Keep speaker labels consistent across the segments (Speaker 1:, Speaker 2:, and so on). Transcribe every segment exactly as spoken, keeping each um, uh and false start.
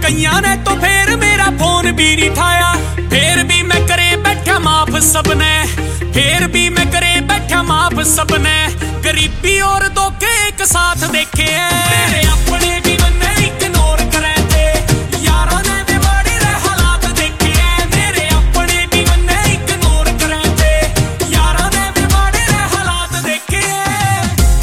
Speaker 1: कईयां ने तो फिर मेरा फोन भी नहीं उठाया, फिर भी मैं करे बैठा माफ सबने, फिर भी मैं करे बैठा माफ सबने। गरीबी और धोखे एक साथ देखे हैं, अपने भी मन्ने इग्नोर करे थे, यारों ने भी बड़े हालात देखे हैं। मेरे अपने भी मन्ने इग्नोर करे थे, यारों ने भी बड़े हालात देखे हैं।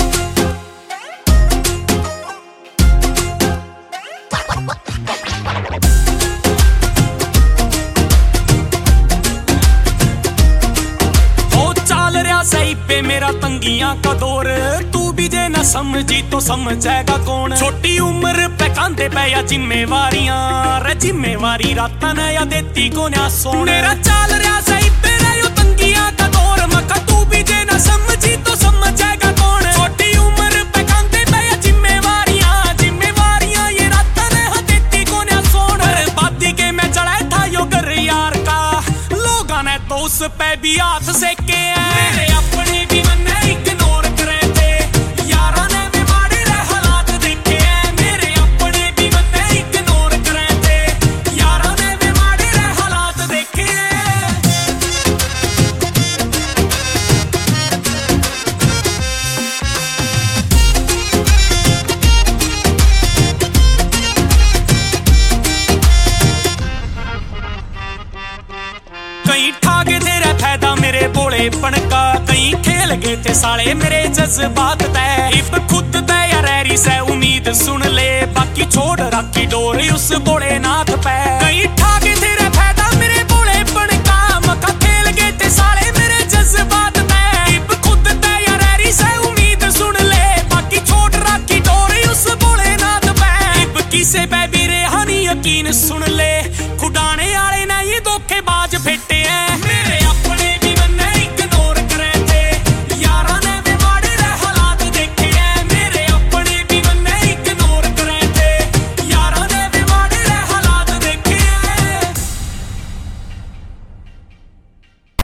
Speaker 1: ओ चाल रहा सही पे मेरा तंगियां का दौर, तू भी जे ना समझी तो समझेगा कौन। छोटी उम्र पे कांधे पे या जिम्मेवारियां, रे जिम्मेवारी रात न या देती को ना सोने। मेरा चाल रहा सही पे यो तंगियां का दौर, मका तू भी जे ना समझी तो समझेगा कौन। छोटी उम्र पे कांधे पे या जिम्मेवारियां, जिम्मेवारियां ये रात न या देती को ना सोने। बर्बादी के मैं चढ़ा था यो घर यार का, लोगों ने तो उस पे भी हाथ सेके हैं। मेरे अपने भी मन्ने इग्नोर करे थे, यारों ने भी बड़े हालात देखे हैं। मेरे अपने भी मन्ने इग्नोर करे थे, यारों ने भी बड़े हालात देखे हैं। कहीं ठागे तेरा फायदा मेरे भोलेपन का, कहीं खेल गए थे साले मेरे जज्बात तय। इब खुद तय रही से उम्मीद सुन ले, बाकी छोड़ रखी डोरी उस भोलेनाथ पे। कहीं ठागे तेरा फायदा मेरे भोलेपन का, मका खेल गए थे साले मेरे जज्बात तय। इब खुद तय रही से उम्मीद सुन ले, बाकी छोड़ रखी डोरी उस भोलेनाथ पे। इब किसे पे भी रेहानी यकीन सुन ले,